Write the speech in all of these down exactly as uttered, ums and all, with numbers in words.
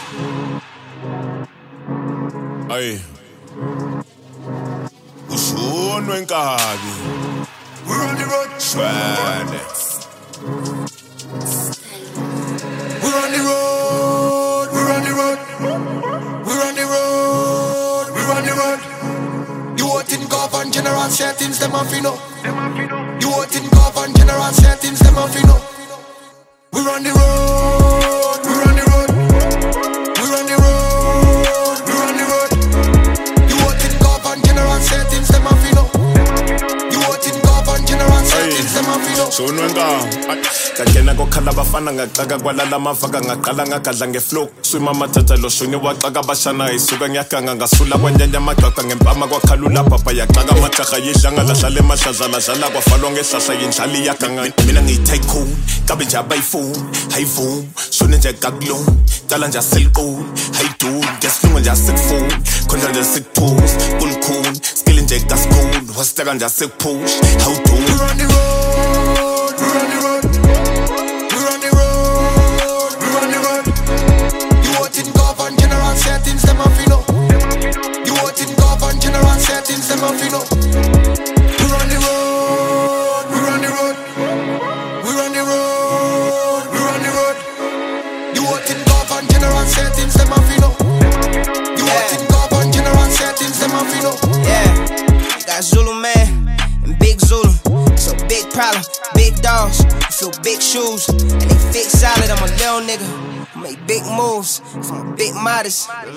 Aye. Ushunwe nkabi. We're on the road. Shwane. We're on the road. We're on the road. We're on the road. We're on the road. You want in govern general settings, them off you know. You want in govern general settings, them off you know. We're on the road. We're on the road. We're on the road. We're on the road. You want in govern general settings, them off you know. You want in govern general settings, them off you know. So no nga. Kagena kokhala bafana ngaxaka kwalala mavaka ngaqala ngagadla ngeflow swima mathatha lo shonye waxaka bashana isuka ngiyakanga ngasula kwanyanya amagaqa ngempama kwakhalula baba yaxaka amajaha yidlanga lahlale mahlazala dlala kwafalwa ngehlahla yindlali yakanga mina ngiyitake cool kabe nje abayifool hey fool shone nje gaglo cala nje asilcool hey dude ngesilungu nje asikfool khonja nje sikphuze kuncool skill nje gascool wasiteka nje asikpush how do we run the road we run the road settings, them off you know. You want in govern general settings, them off you know. We're on the road, we're on the road. We're on the road, we're on the road. You want in govern general settings, them off you know. You want in govern general settings, them off you know. Yeah, got Zulu man and Big Zulu. So big problem, big dogs, I feel big shoes, and they fit solid. I'm a little nigga. Make big moves, I'm big modest. Okay,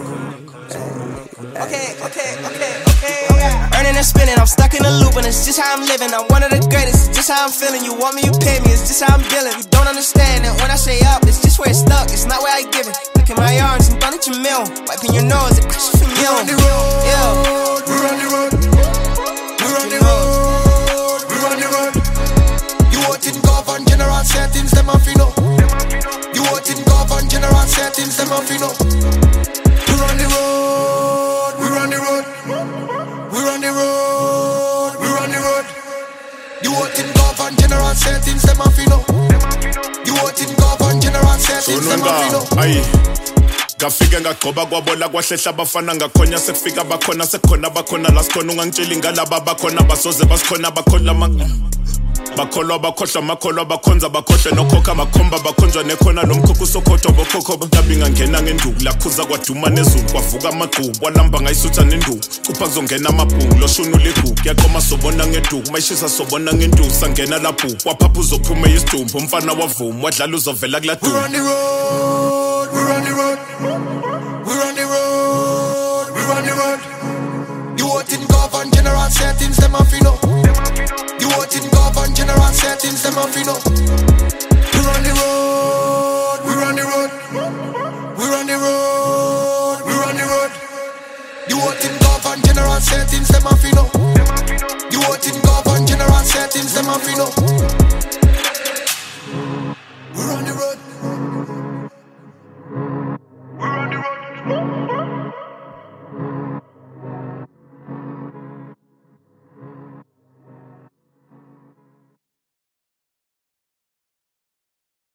okay, okay, okay, okay. Earning and spinning, I'm stuck in a loop, and it's just how I'm living. I'm one of the greatest, it's just how I'm feeling. You want me, you pay me, it's just how I'm dealing. You don't understand that when I say up, it's just where it's stuck, it's not where I give it. Look in my arms, I'm done at your mill. Wiping your nose, a question from you. We're on the road, yeah. We're on the road. We're on the road. We're on the road. You want in govern general settings, them off you know. You want in govern general settings, them off you know. We're on the road, we're on the road. We're on the road, we're on the road. You want in govern general settings, them off you know. You want in govern general settings, them off you know. Aye. Ngafika ngagcoba kwabola kwahlehla bafana ngakhonya sekufika bakhona sekhona bakhona la sikhona ungangitsheli ngalaba bakhona basoze basikhona bakhola bakholwa bakhohlwa makholwa bakhonza bakhohle nokhokha makhomba bakhonjwa nekhona nomkhokho sokhotho bokhokho babinga ngena ngenduku laphuza kwaduma nezulu kwavuka amagqubu walamba ngayisutha nenduku kupha kuzongena amabhungu loshunu legugu yaqoma sobona ngeduku mayishisa sobona ngenduku sangena lapho kwaphapha uzophuma isidumbu umfana wavuma wadlala uzovela kuladu. We're on the road, we're on the road. We're on the road, we're on the road. You want in govern general settings, them off you know. You want in govern general settings, them off you know. We're on the road, we're on the road. We're on the road, we're on the road. You want in govern general settings, them off you know.